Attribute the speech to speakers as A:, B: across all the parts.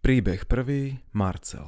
A: Príbeh prvý. Marcel.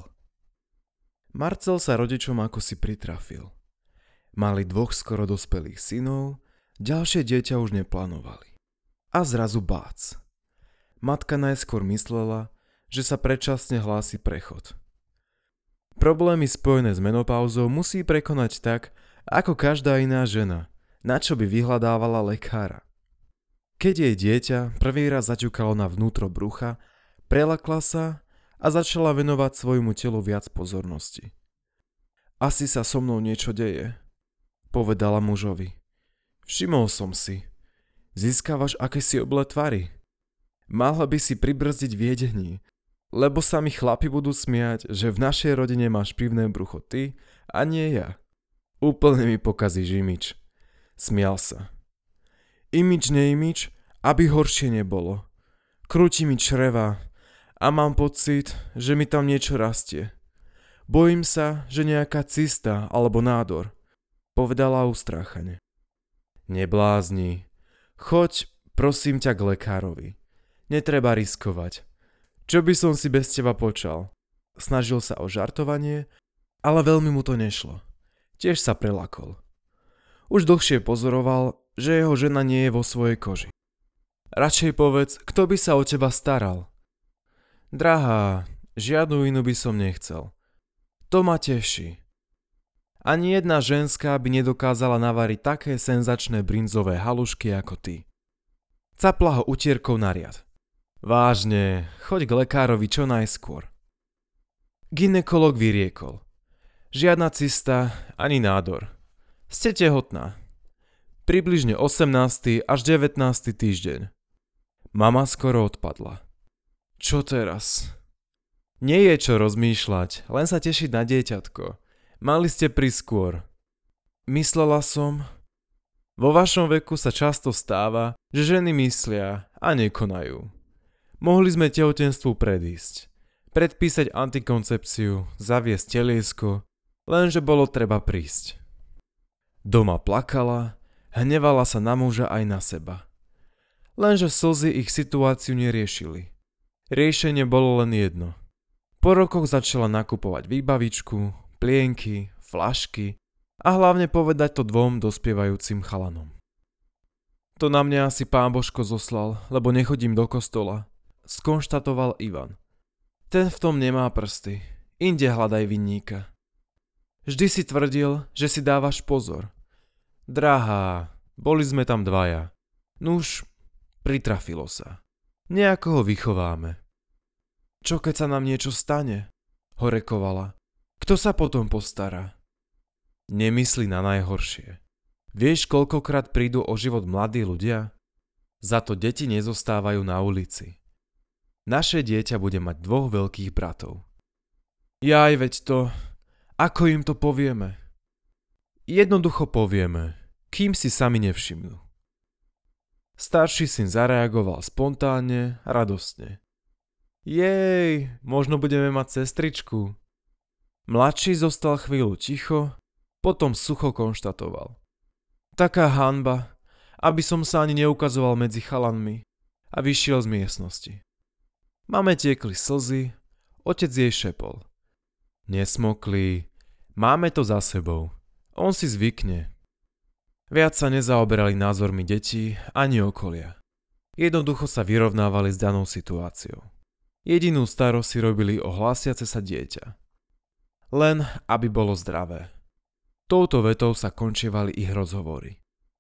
A: Marcel sa rodičom akosi pritrafil. Mali dvoch skoro dospelých synov, ďalšie dieťa už neplánovali. A zrazu bác. Matka najskôr myslela, že sa predčasne hlási prechod. Problémy spojené s menopauzou musí prekonať tak, ako každá iná žena, na čo by vyhľadávala lekára. Keď jej dieťa prvý raz zaťukalo na vnútro brucha, prelakla sa a začala venovať svojmu telu viac pozornosti. Asi sa so mnou niečo deje, povedala mužovi. Všimol som si. Získavaš akési oblé tvary. Mala by si pribrzdiť v jedení, lebo sa mi chlapi budú smiať, že v našej rodine máš pivné brucho ty a nie ja. Úplne mi pokazíš imič. Smial sa. Imič neimič, aby horšie nebolo. Krúti mi čreva a mám pocit, že mi tam niečo rastie. Bojím sa, že nejaká cysta alebo nádor, povedala ustráchane. Neblázni. Choď, prosím ťa, k lekárovi. Netreba riskovať. Čo by som si bez teba počal? Snažil sa o žartovanie, ale veľmi mu to nešlo. Tiež sa prelakol. Už dlhšie pozoroval, že jeho žena nie je vo svojej koži. Radšej povedz, kto by sa o teba staral. Drahá, žiadnu inú by som nechcel. To ma teší. Ani jedna ženská by nedokázala navariť také senzačné brinzové halušky ako ty. Capla ho utierkou na riad. Vážne, choď k lekárovi čo najskôr. Gynekolog vyriekol. Žiadna cysta, ani nádor. Ste tehotná. Približne 18. až 19. týždeň. Mama skoro odpadla. Čo teraz? Nie je čo rozmýšľať, len sa tešiť na dieťatko. Mali ste priskôr. Myslela som... Vo vašom veku sa často stáva, že ženy myslia a nekonajú. Mohli sme tehotenstvu predísť. Predpísať antikoncepciu, zaviesť teliesko, lenže bolo treba prísť. Doma plakala, hnevala sa na muža aj na seba. Lenže slzy ich situáciu neriešili. Riešenie bolo len jedno. Po rokoch začala nakupovať výbavičku, plienky, flašky a hlavne povedať to dvom dospievajúcim chalanom. To na mňa asi pán Božko zoslal, lebo nechodím do kostola, skonštatoval Ivan. Ten v tom nemá prsty, inde hľadaj vinníka. Vždy si tvrdil, že si dávaš pozor. Drahá, boli sme tam dvaja. Nuž, pritrafilo sa. Nejako ho vychováme. Čo keď sa nám niečo stane? Horekovala. Kto sa potom postará? Nemyslí na najhoršie. Vieš, koľkokrát prídu o život mladí ľudia? Za to deti nezostávajú na ulici. Naše dieťa bude mať dvoch veľkých bratov. Jaj, veď to... Ako im to povieme? Jednoducho povieme, kým si sami nevšimnú. Starší syn zareagoval spontánne a radostne. Jej, možno budeme mať sestričku. Mladší zostal chvíľu ticho, potom sucho konštatoval. Taká hanba, aby som sa ani neukazoval medzi chalanmi a vyšiel z miestnosti. Mame tiekli slzy, otec jej šepol. Nesmokli, máme to za sebou, on si zvykne. Viac sa nezaoberali názormi detí ani okolia. Jednoducho sa vyrovnávali s danou situáciou. Jedinú starosť si robili o hlásiace sa dieťa. Len aby bolo zdravé. Touto vetou sa končievali ich rozhovory.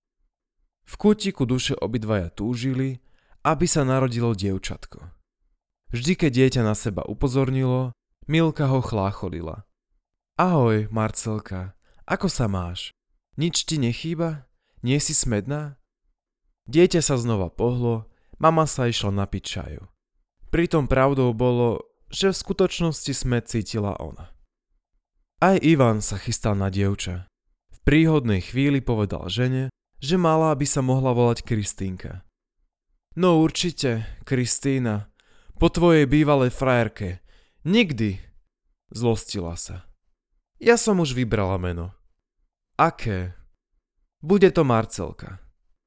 A: V kútiku duše obidvaja túžili, aby sa narodilo dievčatko. Vždy, keď dieťa na seba upozornilo, Milka ho chlácholila. Ahoj, Marcelka, ako sa máš? Nič ti nechýba? Nie si smedná? Dieťa sa znova pohlo, mama sa išla napiť čaju. Pritom pravdou bolo, že v skutočnosti smäd cítila ona. Aj Ivan sa chystal na dievča. V príhodnej chvíli povedal žene, že mala by sa mohla volať Kristínka. No určite, Kristína, po tvojej bývalej frajerke. Nikdy, zlostila sa. Ja som už vybrala meno. Aké? Bude to Marcelka.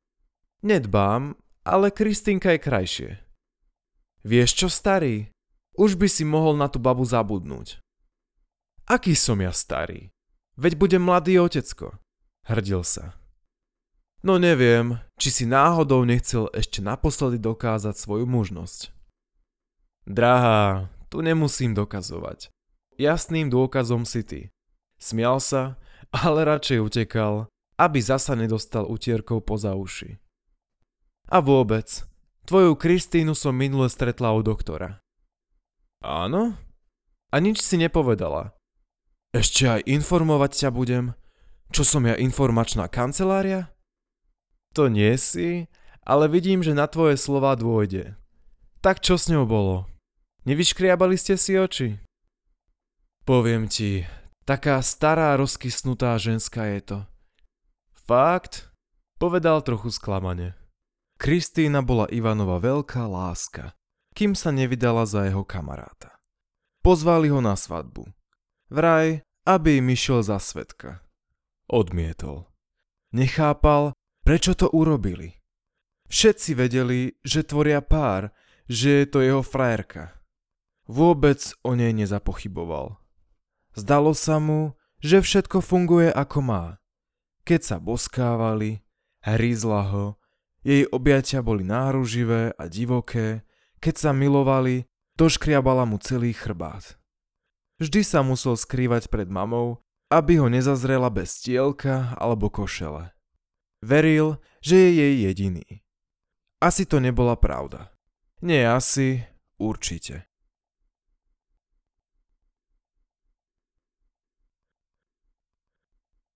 A: Nedbám, ale Kristínka je krajšie. Vieš čo, starý? Už by si mohol na tú babu zabudnúť. Aký som ja starý? Veď budem mladý otecko, hrdil sa. No neviem, či si náhodou nechcel ešte naposledy dokázať svoju mužnosť. Drahá, tu nemusím dokazovať. Jasným dôkazom si ty. Smial sa, ale radšej utekal, aby zasa nedostal utierkou poza uši. A vôbec, tvoju Kristínu som minule stretla u doktora. Áno? A nič si nepovedala. Ešte aj informovať ťa budem? Čo som ja, informačná kancelária? To nie si, ale vidím, že na tvoje slová dôjde. Tak čo s ňou bolo? Nevyškriabali ste si oči? Poviem ti, taká stará rozkysnutá ženská je to. Fakt? Povedal trochu sklamane. Kristína bola Ivanova veľká láska, kým sa nevydala za jeho kamaráta. Pozvali ho na svadbu. Vraj, aby im išiel za svedka. Odmietol. Nechápal, prečo to urobili. Všetci vedeli, že tvoria pár, že je to jeho frajerka. Vôbec o nej nezapochyboval. Zdalo sa mu, že všetko funguje ako má. Keď sa boskávali, hrízla ho, jej objatia boli náruživé a divoké, keď sa milovali, doškriabala mu celý chrbát. Vždy sa musel skrývať pred mamou, aby ho nezazrela bez tielka alebo košele. Veril, že je jej jediný. Asi to nebola pravda. Nie asi, určite.